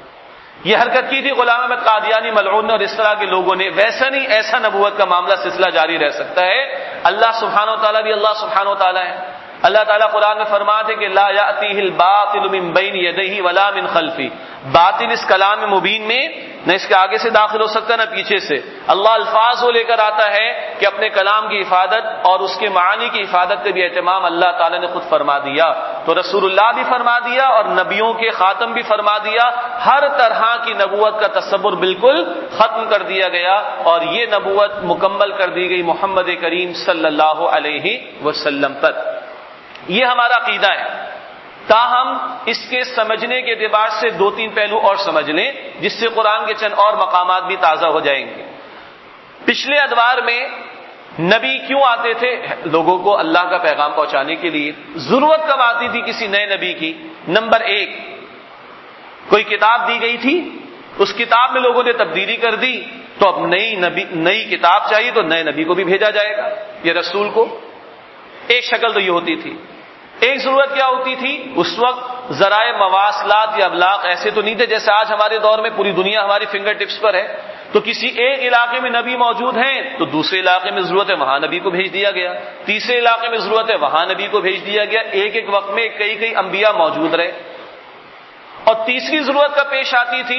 یہ حرکت کی تھی غلام احمد قادیانی ملعون نے اور اس طرح کے لوگوں نے. ویسا نہیں، ایسا نبوت کا معاملہ سلسلہ جاری رہ سکتا ہے. اللہ سبحانہ و تعالیٰ بھی اللہ سبحانہ و تعالیٰ ہے. اللہ تعالیٰ قرآن میں فرماتے کہ لا یأتیہ الباطل من بین یدیہ ولا من خلفہ. باطل اس کلام مبین میں نہ اس کے آگے سے داخل ہو سکتا نہ پیچھے سے. اللہ الفاظ وہ لے کر آتا ہے کہ اپنے کلام کی حفاظت اور اس کے معانی کی حفاظت کا بھی اہتمام اللہ تعالیٰ نے خود فرما دیا. تو رسول اللہ بھی فرما دیا اور نبیوں کے خاتم بھی فرما دیا. ہر طرح کی نبوت کا تصور بالکل ختم کر دیا گیا اور یہ نبوت مکمل کر دی گئی محمد کریم صلی اللہ علیہ وسلم پر. یہ ہمارا عقیدہ ہے. تاہم اس کے سمجھنے کے اعتبار سے دو تین پہلو اور سمجھ لیں جس سے قرآن کے چند اور مقامات بھی تازہ ہو جائیں گے. پچھلے ادوار میں نبی کیوں آتے تھے؟ لوگوں کو اللہ کا پیغام پہنچانے کے لیے. ضرورت کب آتی تھی کسی نئے نبی کی؟ نمبر ایک، کوئی کتاب دی گئی تھی، اس کتاب میں لوگوں نے تبدیلی کر دی، تو اب نئی نبی نئی کتاب چاہیے تو نئے نبی کو بھی بھیجا جائے گا یا رسول کو. ایک شکل تو یہ ہوتی تھی. ایک ضرورت کیا ہوتی تھی؟ اس وقت ذرائع مواصلات یا ابلاغ ایسے تو نہیں تھے جیسے آج ہمارے دور میں پوری دنیا ہماری فنگر ٹپس پر ہے. تو کسی ایک علاقے میں نبی موجود ہیں تو دوسرے علاقے میں ضرورت ہے وہاں نبی کو بھیج دیا گیا، تیسرے علاقے میں ضرورت ہے وہاں نبی کو بھیج دیا گیا. ایک ایک وقت میں کئی کئی انبیاء موجود رہے. اور تیسری ضرورت کا پیش آتی تھی،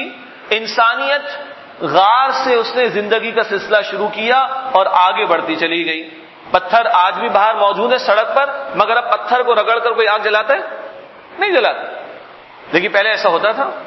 انسانیت غار سے اس نے زندگی کا سلسلہ شروع کیا اور آگے بڑھتی چلی گئی. پتھر آج بھی باہر موجود ہے سڑک پر، مگر اب پتھر کو رگڑ کر کوئی آگ جلاتا ہے؟ نہیں جلاتا. لیکن پہلے ایسا ہوتا تھا.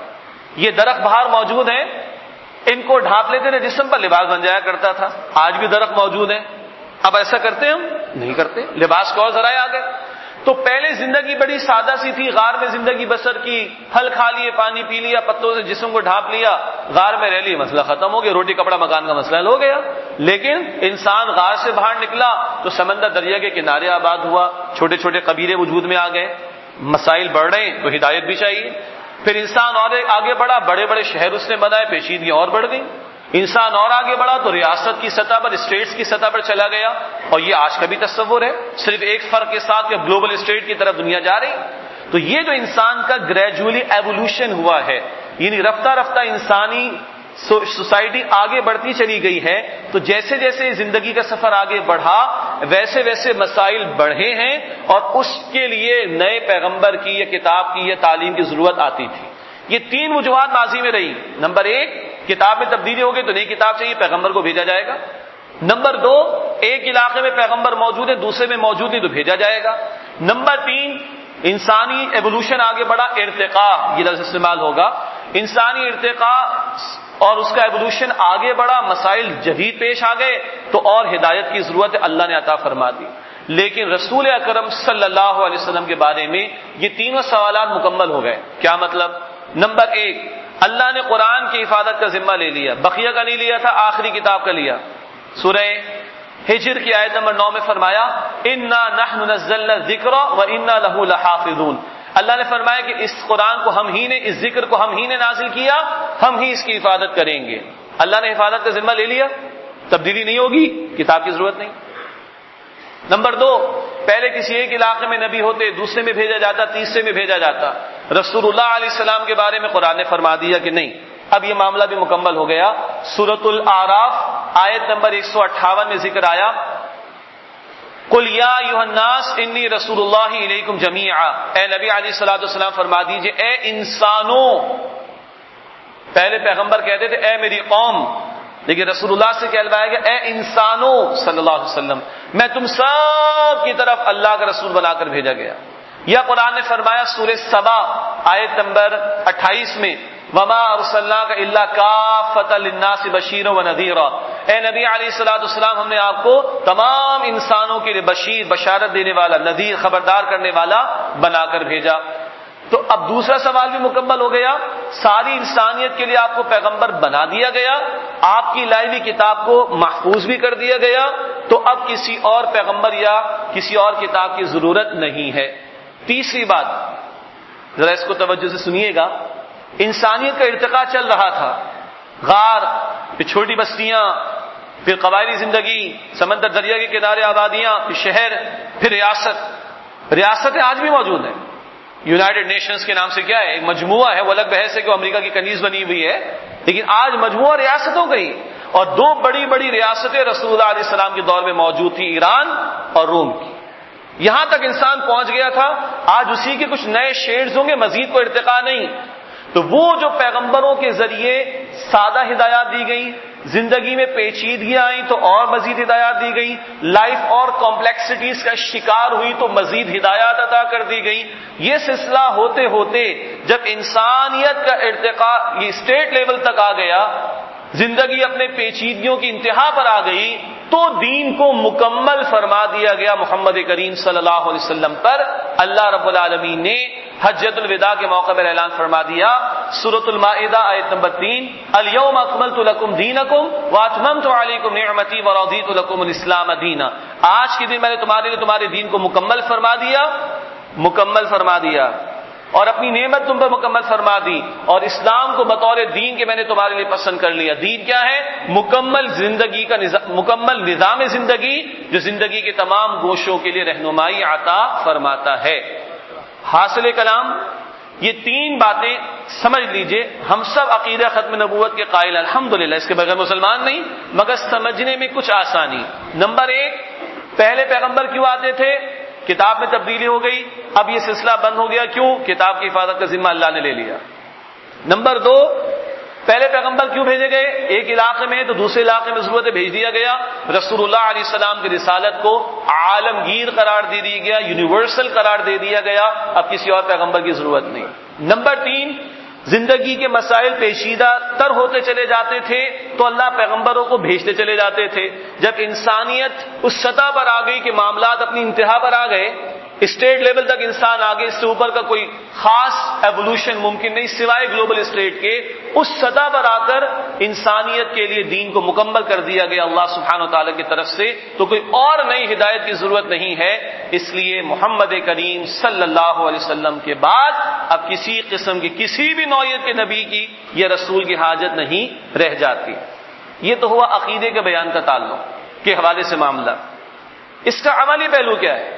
یہ درخت باہر موجود ہیں، ان کو ڈھانپ لیتے تھے، جسم پر لباس بن جایا کرتا تھا. آج بھی درخت موجود ہیں. اب ایسا کرتے ہیں ہم؟ نہیں کرتے. لباس کو اور ذرائع آ گئے. تو پہلے زندگی بڑی سادہ سی تھی، غار میں زندگی بسر کی، پھل کھا لیے، پانی پی لیا، پتوں سے جسم کو ڈھانپ لیا، غار میں رہ لیے، مسئلہ ختم ہو گیا. روٹی کپڑا مکان کا مسئلہ حل ہو گیا. لیکن انسان غار سے باہر نکلا تو سمندر دریا کے کنارے آباد ہوا، چھوٹے چھوٹے قبیلے وجود میں آ گئے، مسائل بڑھ رہے ہیں تو ہدایت بھی چاہیے. پھر انسان اور آگے بڑھا، بڑے بڑے شہر اس نے بنائے، پیچیدگیاں اور بڑھ گئی. انسان اور آگے بڑھا تو ریاست کی سطح پر، اسٹیٹس کی سطح پر چلا گیا. اور یہ آج کا بھی تصور ہے، صرف ایک فرق کے ساتھ کہ گلوبل اسٹیٹ کی طرف دنیا جا رہی. تو یہ جو انسان کا گریجولی ایوولوشن ہوا ہے، یعنی رفتہ رفتہ انسانی سوسائٹی آگے بڑھتی چلی گئی ہے. تو جیسے جیسے زندگی کا سفر آگے بڑھا ویسے ویسے مسائل بڑھے ہیں، اور اس کے لیے نئے پیغمبر کی یا کتاب کی یا تعلیم کی ضرورت آتی تھی. یہ تین وجوہات ماضی میں رہی. نمبر ایک، کتاب میں تبدیلی ہوگی تو نئی کتاب چاہیے، پیغمبر کو بھیجا جائے گا. نمبر دو، ایک علاقے میں پیغمبر موجود ہے، دوسرے میں موجود نہیں تو بھیجا جائے گا. نمبر تین، انسانی ایوولوشن آگے بڑھا، ارتقاء یہ لفظ استعمال ہوگا، انسانی ارتقاء اور اس کا ایوولوشن آگے بڑھا، مسائل جدید پیش آ گئے تو اور ہدایت کی ضرورت اللہ نے عطا فرما دی. لیکن رسول اکرم صلی اللہ علیہ وسلم کے بارے میں یہ تینوں سوالات مکمل ہو گئے. کیا مطلب؟ نمبر ایک، اللہ نے قرآن کی حفاظت کا ذمہ لے لیا، بقیہ کا نہیں لیا تھا، آخری کتاب کا لیا. سورہ ہجر کی آیت نمبر نو میں فرمایا انا نحن نزلنا الذکر وانا لہ لحافظون. اللہ نے فرمایا کہ اس قرآن کو ہم ہی نے، اس ذکر کو ہم ہی نے نازل کیا، ہم ہی اس کی حفاظت کریں گے. اللہ نے حفاظت کا ذمہ لے لیا، تبدیلی نہیں ہوگی، کتاب کی ضرورت نہیں. نمبر دو، پہلے کسی ایک علاقے میں نبی ہوتے، دوسرے میں بھیجا جاتا، تیسرے میں بھیجا جاتا. رسول اللہ علیہ السلام کے بارے میں قرآن نے فرما دیا کہ نہیں، اب یہ معاملہ بھی مکمل ہو گیا. سورۃ الاعراف آیت نمبر ایک سو اٹھاون میں ذکر آیا قل یا ایھا الناس انی رسول اللہ الیکم جمیعا. اے نبی علیہ الصلوۃ والسلام فرما دیجئے اے انسانوں. پہلے پیغمبر کہتے تھے اے میری قوم، لیکن رسول اللہ سے کہلوایا گیا اے انسانوں صلی اللہ علیہ وسلم، میں تم سب کی طرف اللہ کا رسول بنا کر بھیجا گیا. یا قرآن نے فرمایا سورہ سبا آیت نمبر اٹھائیس میں وما ارسلناک الا کافۃ للناس بشیرا ونذیرا. اے نبی علیہ الصلوۃ والسلام، ہم نے آپ کو تمام انسانوں کے لیے بشیر، بشارت دینے والا، نذیر، خبردار کرنے والا بنا کر بھیجا. تو اب دوسرا سوال بھی مکمل ہو گیا، ساری انسانیت کے لیے آپ کو پیغمبر بنا دیا گیا، آپ کی لائی ہوئی کتاب کو محفوظ بھی کر دیا گیا، تو اب کسی اور پیغمبر یا کسی اور کتاب کی ضرورت نہیں ہے. تیسری بات، ذرا اس کو توجہ سے سنیے گا، انسانیت کا ارتقاء چل رہا تھا، غار، پھر چھوٹی بستیاں، پھر قبائلی زندگی، سمندر دریا کے کنارے آبادیاں، پھر شہر، پھر ریاست. ریاستیں آج بھی موجود ہیں. یونائٹڈ نیشنز کے نام سے کیا ہے، ایک مجموعہ ہے، وہ الگ بحث ہے کہ امریکہ کی کنیز بنی ہوئی ہے، لیکن آج مجموعہ ریاستوں کا ہی. اور دو بڑی بڑی ریاستیں رسول اللہ علیہ السلام کے دور میں موجود تھی، ایران اور روم کی. یہاں تک انسان پہنچ گیا تھا. آج اسی کے کچھ نئے شیڈز ہوں گے، مزید کوئی ارتقاء نہیں. تو وہ جو پیغمبروں کے ذریعے سادہ ہدایات دی گئی، زندگی میں پیچیدگیاں آئیں تو اور مزید ہدایات دی گئی، لائف اور کمپلیکسٹیز کا شکار ہوئی تو مزید ہدایات عطا کر دی گئی. یہ سلسلہ ہوتے ہوتے جب انسانیت کا ارتقاء یہ اسٹیٹ لیول تک آ گیا، زندگی اپنے پیچیدگیوں کی انتہا پر آ گئی، تو دین کو مکمل فرما دیا گیا محمد کریم صلی اللہ علیہ وسلم پر. اللہ رب العالمین نے حجۃ الوداع کے موقع پر اعلان فرما دیا، سورۃ المائدہ آیت نمبر تین، الیوم اکملت لکم دینکم واتممت علیکم نعمتی ورضیت لکم الاسلام دینا. آج کے دن میں نے تمہارے لیے تمہارے دین کو مکمل فرما دیا، مکمل فرما دیا اور اپنی نعمت تم پر مکمل فرما دی، اور اسلام کو بطور دین کے میں نے تمہارے لیے پسند کر لیا. دین کیا ہے؟ مکمل زندگی کا نظام، مکمل نظام زندگی جو زندگی کے تمام گوشوں کے لیے رہنمائی عطا فرماتا ہے. حاصل کلام یہ تین باتیں سمجھ لیجئے. ہم سب عقیدہ ختم نبوت کے قائل الحمدللہ، اس کے بغیر مسلمان نہیں، مگر سمجھنے میں کچھ آسانی. نمبر ایک، پہلے پیغمبر کیوں آتے تھے؟ کتاب میں تبدیلی ہو گئی، اب یہ سلسلہ بند ہو گیا. کیوں؟ کتاب کی حفاظت کا ذمہ اللہ نے لے لیا. نمبر دو، پہلے پیغمبر کیوں بھیجے گئے؟ ایک علاقے میں تو دوسرے علاقے میں ضرورت بھیج دیا گیا. رسول اللہ علیہ السلام کی رسالت کو عالمگیر قرار دے دیا گیا، یونیورسل قرار دے دیا گیا، اب کسی اور پیغمبر کی ضرورت نہیں. نمبر تین، زندگی کے مسائل پیچیدہ تر ہوتے چلے جاتے تھے تو اللہ پیغمبروں کو بھیجتے چلے جاتے تھے. جب انسانیت اس سطح پر آ گئی کہ معاملات اپنی انتہا پر آ گئے, اسٹیٹ لیول تک انسان آگے, اس سے اوپر کا کوئی خاص ایوولوشن ممکن نہیں سوائے گلوبل اسٹیٹ کے, اس سطح پر آ کر انسانیت کے لیے دین کو مکمل کر دیا گیا اللہ سبحانہ و تعالیٰ کی طرف سے, تو کوئی اور نئی ہدایت کی ضرورت نہیں ہے. اس لیے محمد کریم صلی اللہ علیہ وسلم کے بعد اب کسی قسم کی کسی بھی نوعیت کے نبی کی یا رسول کی حاجت نہیں رہ جاتی. یہ تو ہوا عقیدے کے بیان کا تعلق کے حوالے سے معاملہ. اس کا عملی پہلو کیا ہے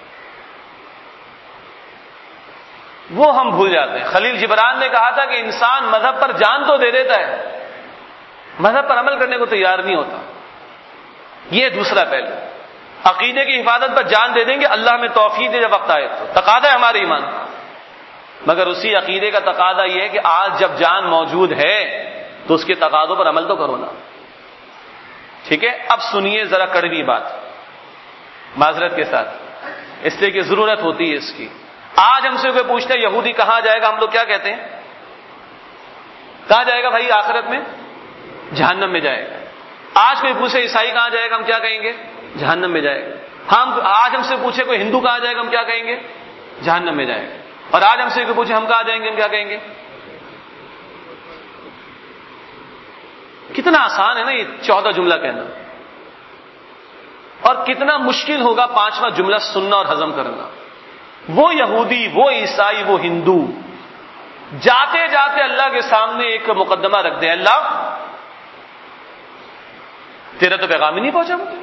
وہ ہم بھول جاتے ہیں. خلیل جبران نے کہا تھا کہ انسان مذہب پر جان تو دے دیتا ہے, مذہب پر عمل کرنے کو تیار نہیں ہوتا. یہ دوسرا پہلو, عقیدے کی حفاظت پر جان دے دیں گے, اللہ میں توفیق دے جب وقت آئے تو تقاضا ہے ہمارے ایمان, مگر اسی عقیدے کا تقاضا یہ ہے کہ آج جب جان موجود ہے تو اس کے تقاضوں پر عمل تو کرو نا. ٹھیک ہے, اب سنیے ذرا کڑوی بات معذرت کے ساتھ, اس لیے کہ ضرورت ہوتی ہے اس کی. آج ہم سے کوئی پوچھتے ہیں یہودی کہاں جائے گا, ہم لوگ کیا کہتے ہیں, کہاں جائے گا بھائی آخرت میں, جہنم میں جائے گا. آج کوئی پوچھے عیسائی کہاں جائے گا, ہم کیا کہیں گے, جہنم میں جائے گا. ہم آج ہم سے پوچھے کوئی ہندو کہاں جائے گا, ہم کیا کہیں گے, جہنم میں جائے گا. اور آج ہم سے کوئی پوچھے ہم کہاں جائیں گے, ہم کیا کہیں گے. کتنا آسان ہے نا یہ چودہ جملہ کہنا, اور کتنا مشکل ہوگا پانچواں جملہ سننا اور ہضم کرنا. وہ یہودی, وہ عیسائی, وہ ہندو جاتے جاتے اللہ کے سامنے ایک مقدمہ رکھ دیں, اللہ تیرا تو پیغام ہی نہیں پہنچا مجھے,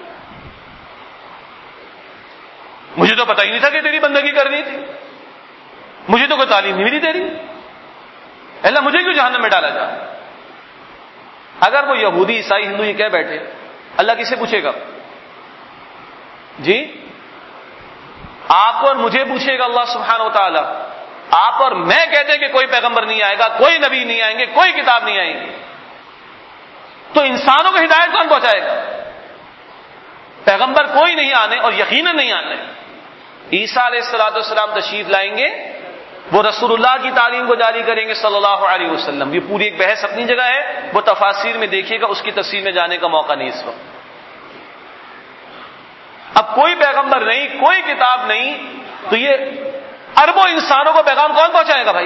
مجھے تو پتہ ہی نہیں تھا کہ تیری بندگی کرنی تھی, مجھے تو کوئی تعلیم نہیں ملی تیری, اللہ مجھے کیوں جہنم میں ڈالا جا. اگر وہ یہودی عیسائی ہندو یہ کہہ بیٹھے, اللہ کسے پوچھے گا جی, آپ اور مجھے پوچھے گا اللہ سبحانہ و تعالی. آپ اور میں کہتے ہیں کہ کوئی پیغمبر نہیں آئے گا, کوئی نبی نہیں آئیں گے, کوئی کتاب نہیں آئیں گی, تو انسانوں کو ہدایت کون پہنچائے گا. پیغمبر کوئی نہیں آنے اور یقیناً نہیں آنے. عیسیٰ علیہ الصلوۃ والسلام تشریف لائیں گے, وہ رسول اللہ کی تعلیم کو جاری کریں گے صلی اللہ علیہ وسلم. یہ پوری ایک بحث اپنی جگہ ہے, وہ تفاسیر میں دیکھیے گا, اس کی تفسیر میں جانے کا موقع نہیں اس وقت. اب کوئی پیغمبر نہیں, کوئی کتاب نہیں, تو یہ اربوں انسانوں کو پیغام کون پہنچائے گا بھائی.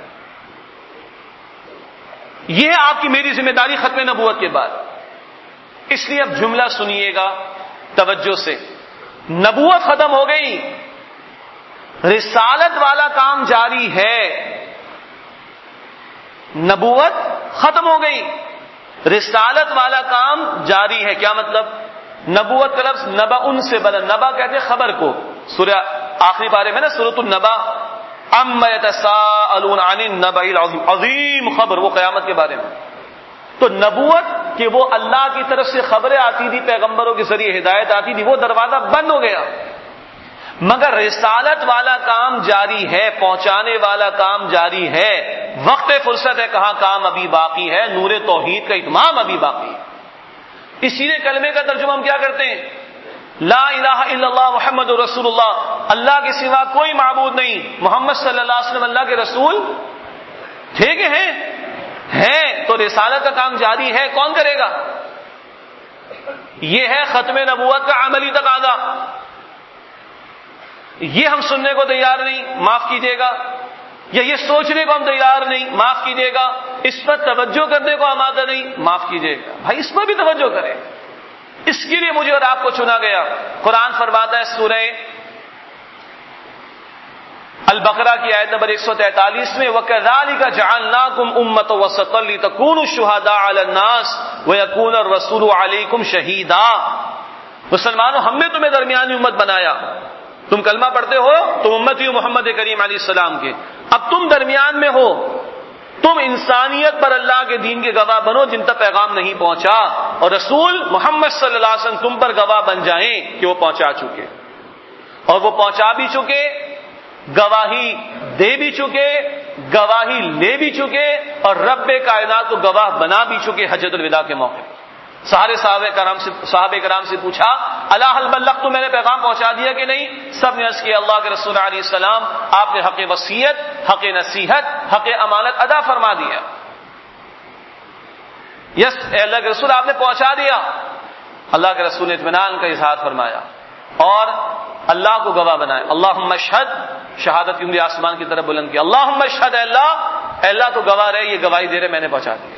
یہ ہے آپ کی میری ذمہ داری ختم نبوت کے بعد. اس لیے اب جملہ سنیے گا توجہ سے. نبوت ختم ہو گئی, رسالت والا کام جاری ہے. نبوت ختم ہو گئی, رسالت والا کام جاری ہے. کیا مطلب؟ نبوت کا لفظ نبا ان سے بنا, نبا کہتے ہیں خبر کو. سورہ آخری پارے میں نا سورۃ النبا, اما یتساءلون عن النبأ العظیم, عظیم خبر, وہ قیامت کے بارے میں. تو نبوت کہ وہ اللہ کی طرف سے خبریں آتی تھی, پیغمبروں کے ذریعے ہدایت آتی تھی, وہ دروازہ بند ہو گیا. مگر رسالت والا کام جاری ہے, پہنچانے والا کام جاری ہے. وقت فرصت ہے, کہاں کام ابھی باقی ہے, نور توحید کا اتمام ابھی باقی ہے. اسی لیے کلمے کا ترجمہ ہم کیا کرتے ہیں, لا الہ الا اللہ محمد رسول اللہ, اللہ کے سوا کوئی معبود نہیں, محمد صلی اللہ علیہ وسلم اللہ کے رسول تھے کہ ہیں, ہیں. تو رسالت کا کام جاری ہے, کون کرے گا؟ یہ ہے ختم نبوت کا عملی تقاضا. یہ ہم سننے کو تیار نہیں, معاف کیجیے گا, یا یہ سوچنے کو ہم تیار نہیں, معاف کیجیے گا, اس پر توجہ کرنے کو آمادہ نہیں, معاف کیجیے گا. بھائی اس پر بھی توجہ کریں, اس کے لیے مجھے اور آپ کو چنا گیا. قرآن فرماتا ہے سورہ البقرہ کی آیت نمبر ایک سو تینتالیس میں, وَكَذَلِكَ جَعَلْنَاكُمْ أُمَّةً وَسَطًا لِتَكُونُوا شُهَدَاءَ عَلَى النَّاسِ وَيَكُونَ الرَّسُولُ عَلَيْكُمْ شَهِيدًا. مسلمانوں, ہم نے تمہیں درمیانی امت بنایا. تم کلمہ پڑھتے ہو, تم امتی ہو محمد کریم علیہ السلام کے. اب تم درمیان میں ہو, تم انسانیت پر اللہ کے دین کے گواہ بنو جن تک پیغام نہیں پہنچا, اور رسول محمد صلی اللہ علیہ وسلم تم پر گواہ بن جائیں کہ وہ پہنچا چکے, اور وہ پہنچا بھی چکے, گواہی دے بھی چکے, گواہی لے بھی چکے, اور رب کائنات کو گواہ بنا بھی چکے حجۃ الوداع کے موقع. سارے صحابہ کرام سے صحابہ کرام سے پوچھا الا هل بلغت، میں نے پیغام پہنچا دیا کہ نہیں؟ سب نے عرض کیا اللہ کے رسول علیہ السلام آپ نے حق وصیت، حق نصیحت، حق امانت ادا فرما دیا۔ یس اے اللہ کے رسول آپ نے پہنچا دیا۔ اللہ کے رسول نے اطمینان کا اظہار فرمایا اور اللہ کو گواہ بنائے۔ اللہم اشہد، شہادت کی انگلی آسمان کی طرف بلند کی، اللہم اشہد، اے اللہ اے اللہ تو گواہ رہے، یہ گواہی دے رہے میں نے پہنچا دیا۔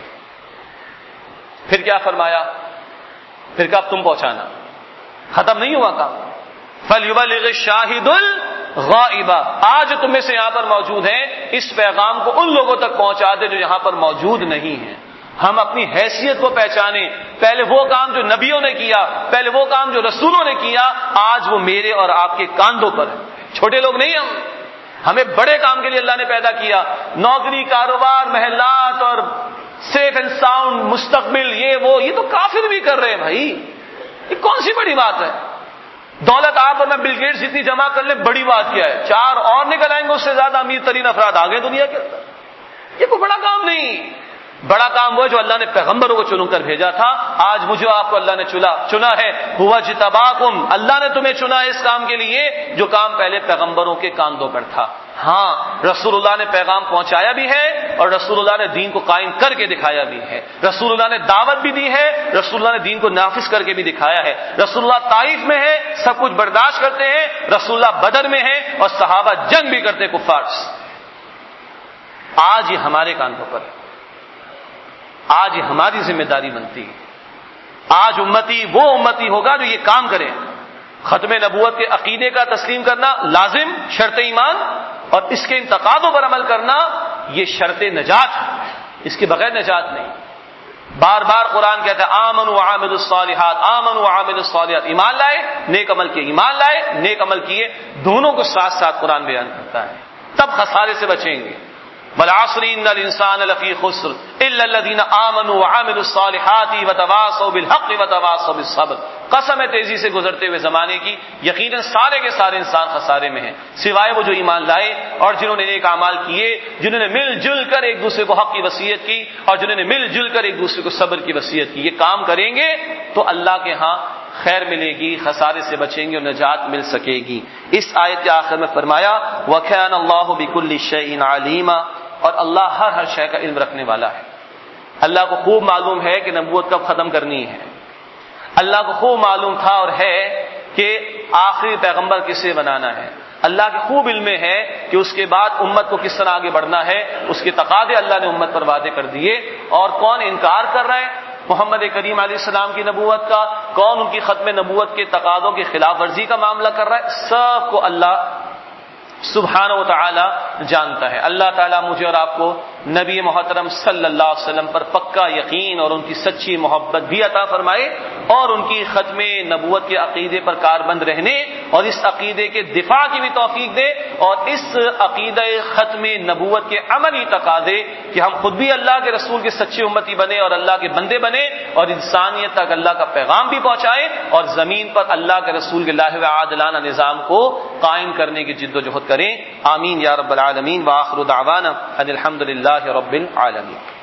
پھر کیا فرمایا؟ پھر کب تم پہنچانا، ختم نہیں ہوا کام۔ فَلْيُبَلِّغِ الشَّاهِدُ الْغَائِبَ، آج تم میں سے یہاں پر موجود ہیں، اس پیغام کو ان لوگوں تک پہنچا دے جو یہاں پر موجود نہیں ہیں۔ ہم اپنی حیثیت کو پہچانیں، پہلے وہ کام جو نبیوں نے کیا، پہلے وہ کام جو رسولوں نے کیا، آج وہ میرے اور آپ کے کاندھوں پر ہے۔ چھوٹے لوگ نہیں ہم، ہمیں بڑے کام کے لیے اللہ نے پیدا کیا، نوکری، کاروبار، محلات اور سیف اینڈ ساؤنڈ مستقبل، یہ وہ، یہ تو کافر بھی کر رہے ہیں بھائی، یہ کون سی بڑی بات ہے؟ دولت آپ اور میں بل گیٹس اتنی جمع کر لیں، بڑی بات کیا ہے؟ چار اور نکل آئیں گے اس سے زیادہ امیر ترین افراد آگے دنیا کے اندر، یہ کوئی بڑا کام نہیں۔ بڑا کام وہ ہے جو اللہ نے پیغمبروں کو چن کر بھیجا تھا۔ آج مجھے آپ کو اللہ نے چنا چنا ہے، ہوا جتباکم، اللہ نے تمہیں چنا ہے اس کام کے لیے جو کام پہلے پیغمبروں کے کاندھوں پر تھا۔ ہاں، رسول اللہ نے پیغام پہنچایا بھی ہے اور رسول اللہ نے دین کو قائم کر کے دکھایا بھی ہے، رسول اللہ نے دعوت بھی دی ہے، رسول اللہ نے دین کو نافذ کر کے بھی دکھایا ہے۔ رسول اللہ طائف میں ہے، سب کچھ برداشت کرتے ہیں، رسول اللہ بدر میں ہے اور صحابہ جنگ بھی کرتے کفار سے۔ آج یہ ہمارے کاندھوں پر ہے، آج یہ ہماری ذمہ داری بنتی ہے۔ آج امتی وہ امتی ہوگا جو یہ کام کرے۔ ختم نبوت کے عقیدے کا تسلیم کرنا لازم، شرط ایمان، اور اس کے ان تقاضوں پر عمل کرنا یہ شرط نجات ہے، اس کے بغیر نجات نہیں۔ بار بار قرآن کہتا ہے آمنوا وعملوا الصالحات، آمنوا وعملوا الصالحات، ایمان لائے نیک عمل کیے، ایمان لائے نیک عمل کیے، دونوں کو ساتھ ساتھ قرآن بیان کرتا ہے، تب خسارے سے بچیں گے۔ والعصر ان الانسان لفی خسر الا الذین آمنوا وعملوا الصالحات وتواصوا بالحق وتواصوا بالصبر، قسم ہے تیزی سے گزرتے ہوئے زمانے کی، یقیناً سارے کے سارے انسان خسارے میں ہیں سوائے وہ جو ایمان لائے اور جنہوں نے نیک اعمال کیے، جنہوں نے مل جل کر ایک دوسرے کو حق کی وصیت کی اور جنہوں نے مل جل کر ایک دوسرے کو صبر کی وصیت کی۔ یہ کام کریں گے تو اللہ کے ہاں خیر ملے گی، خسارے سے بچیں گے اور نجات مل سکے گی۔ اس آیت کے آخر میں فرمایا وَكَانَ اللَّهُ بِكُلِّ شَيْءٍ عَلِيمًا، اور اللہ ہر ہر شے کا علم رکھنے والا ہے۔ اللہ کو خوب معلوم ہے کہ نبوت کب ختم کرنی ہے، اللہ کو خوب معلوم تھا اور ہے کہ آخری پیغمبر کسے بنانا ہے، اللہ کے خوب علم ہے کہ اس کے بعد امت کو کس طرح آگے بڑھنا ہے، اس کے تقاضے اللہ نے امت پر وعدے کر دیے، اور کون انکار کر رہا ہے محمد کریم علیہ السلام کی نبوت کا، کون ان کی ختم نبوت کے تقاضوں کی خلاف ورزی کا معاملہ کر رہا ہے، سب کو اللہ سبحانہ و تعالی جانتا ہے۔ اللہ تعالیٰ مجھے اور آپ کو نبی محترم صلی اللہ علیہ وسلم پر پکا یقین اور ان کی سچی محبت بھی عطا فرمائے، اور ان کی ختم نبوت کے عقیدے پر کاربند رہنے اور اس عقیدے کے دفاع کی بھی توفیق دے، اور اس عقیدہ ختم نبوت کے عملی تقاضے کہ ہم خود بھی اللہ کے رسول کے سچے امتی بنے اور اللہ کے بندے بنے اور انسانیت تک اللہ کا پیغام بھی پہنچائے، اور زمین پر اللہ کے رسول کے لاہ و عادلانہ نظام کو قائم کرنے کی جد و جہد کریں۔ آمین یا رب العالمین، وآخر دعوانا ان الحمد للہ رب العالمین۔